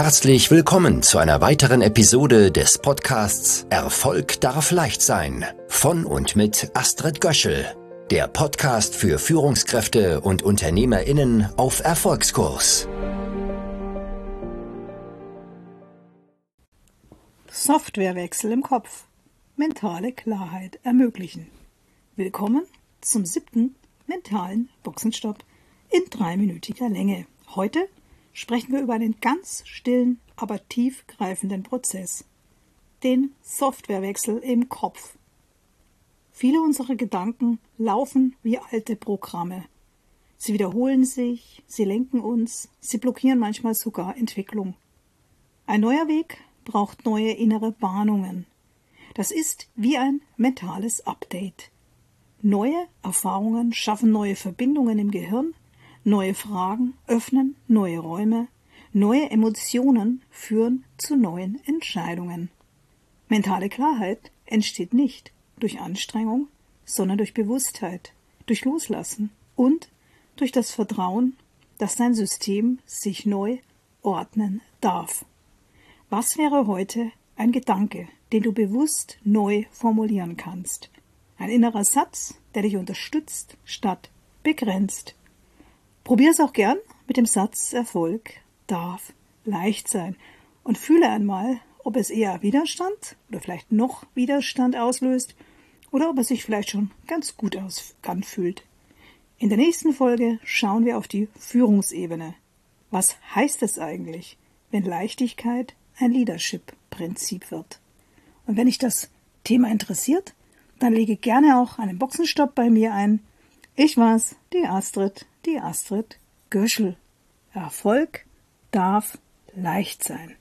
Herzlich willkommen zu einer weiteren Episode des Podcasts Erfolg darf leicht sein von und mit Astrid Göschel, der Podcast für Führungskräfte und UnternehmerInnen auf Erfolgskurs. Softwarewechsel im Kopf. Mentale Klarheit ermöglichen. Willkommen zum 7. mentalen Boxenstopp in 3-minütiger Länge. Heute sprechen wir über einen ganz stillen, aber tiefgreifenden Prozess. Den Softwarewechsel im Kopf. Viele unserer Gedanken laufen wie alte Programme. Sie wiederholen sich, sie lenken uns, sie blockieren manchmal sogar Entwicklung. Ein neuer Weg braucht neue innere Bahnungen. Das ist wie ein mentales Update. Neue Erfahrungen schaffen neue Verbindungen im Gehirn, neue Fragen öffnen neue Räume, neue Emotionen führen zu neuen Entscheidungen. Mentale Klarheit entsteht nicht durch Anstrengung, sondern durch Bewusstheit, durch Loslassen und durch das Vertrauen, dass dein System sich neu ordnen darf. Was wäre heute ein Gedanke, den du bewusst neu formulieren kannst? Ein innerer Satz, der dich unterstützt statt begrenzt. Probier es auch gern mit dem Satz Erfolg darf leicht sein und fühle einmal, ob es eher Widerstand oder vielleicht noch Widerstand auslöst oder ob es sich vielleicht schon ganz gut anfühlt. In der nächsten Folge schauen wir auf die Führungsebene. Was heißt es eigentlich, wenn Leichtigkeit ein Leadership-Prinzip wird? Und wenn dich das Thema interessiert, dann lege gerne auch einen Boxenstopp bei mir ein. Ich war's, die Astrid Göschel. Erfolg darf leicht sein.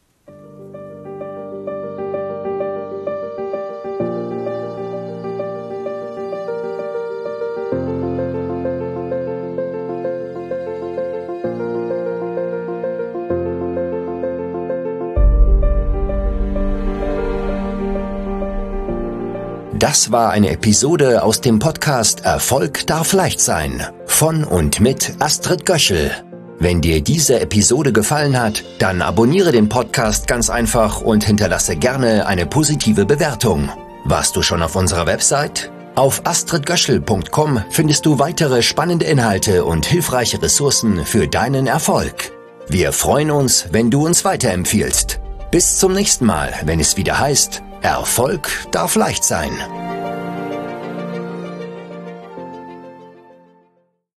Das war eine Episode aus dem Podcast Erfolg darf leicht sein von und mit Astrid Göschel. Wenn dir diese Episode gefallen hat, dann abonniere den Podcast ganz einfach und hinterlasse gerne eine positive Bewertung. Warst du schon auf unserer Website? Auf astridgöschel.com findest du weitere spannende Inhalte und hilfreiche Ressourcen für deinen Erfolg. Wir freuen uns, wenn du uns weiterempfiehlst. Bis zum nächsten Mal, wenn es wieder heißt, Erfolg darf leicht sein.